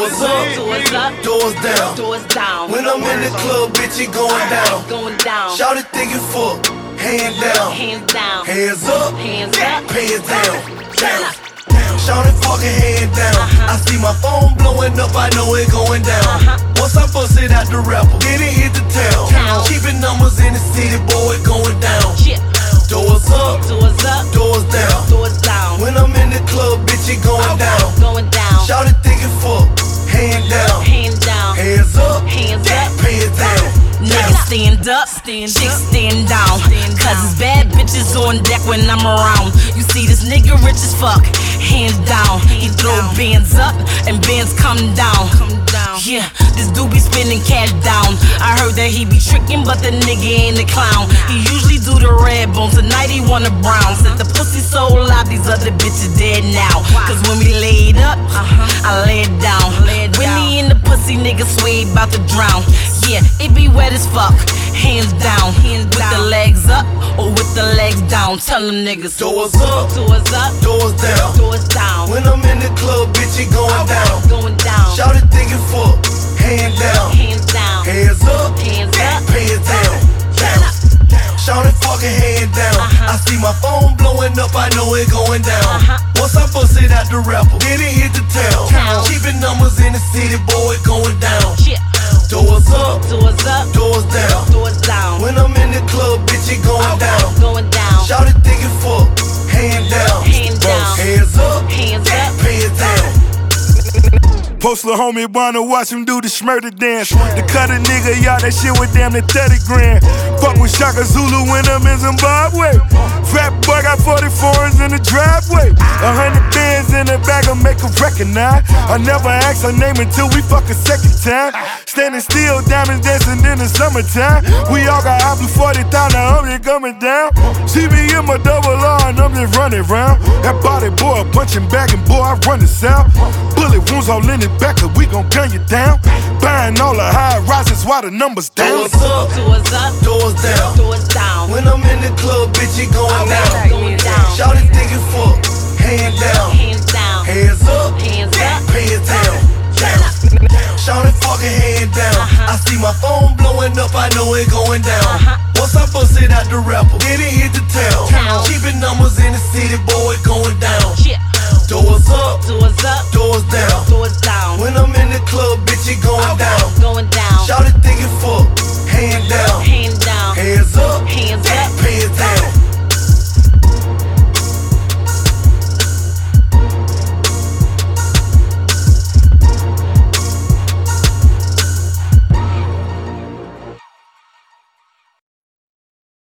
Doors up, doors down. When I'm in the club, bitch, it going down. Shout it, think it fuck. Hands down, hands up, hands down. Shout it, fucking hand down. I see my phone blowing up, I know it going down. Once I bust it out the rapper, then it hit the town. Keeping numbers in the city, boy, it going down. Doors up, doors down. When I'm in the club, bitch, it going down. Shout it, think it fuck. Hand down, hands up, hands down. Niggas stand up, chicks stand down. Cause it's bad bitches on deck when I'm around. You see this nigga rich as fuck, hands down. He throw bands up and bands come down. Yeah, this dude be spending cash down. I heard that he be tricking, but the nigga ain't a clown. He usually do the red bone, tonight he want a brown. Said the pussy so loud, these other bitches dead now. Cause when we laid up, I laid down. When he in the pussy, nigga sway bout to drown. Yeah, it be wet as fuck, hands down. With the legs up or with the legs down. Tell them niggas doors up, doors down. When I'm in the club, bitch, it going down. Shout it, think it fuck. Hand down, hands up, hands down. Shout it, fucking hand down. I see my phone blowing up, I know it going down. Once I bust it out the rapper, then it hit the town. Keeping numbers in the city, boy, it going down. Doors up, doors down. When I'm in the club, bitch, it going down. Shout it, think it fuck. Hand down, hands up, hands down. Post lil' homie wanna watch him do the Schmurder dance. To cut a nigga, y'all, that shit was damn near 30 grand. Fuck with Shaka Zulu when I'm in Zimbabwe. Fat boy got 44s in the driveway. 100 bands in the bag, I'll make her recognize. I never ask her name until we fuck a second time. Standing still, diamonds dancing in the summertime. We all got out before they thought the homie coming down. See me in my double R and I'm just running round. That body boy, a punching bag and boy, I run the sound. Bullet wounds all in it back, cause we gon' gun you down. Buying all the high rises while the numbers down. Doors up, doors down. When I'm in the club, bitch, it going down. Shout it, think it fuck. Hand down, hands up, hands down. Shout it, fucking hand down. I see my phone blowing up, I know it going down. Once I bust it out the rapper, then it hit the town. Keeping numbers in the city, boy, it going down. Doors up, doors down. When I'm in the club, bitch, it going down. Shout it, think it fuck.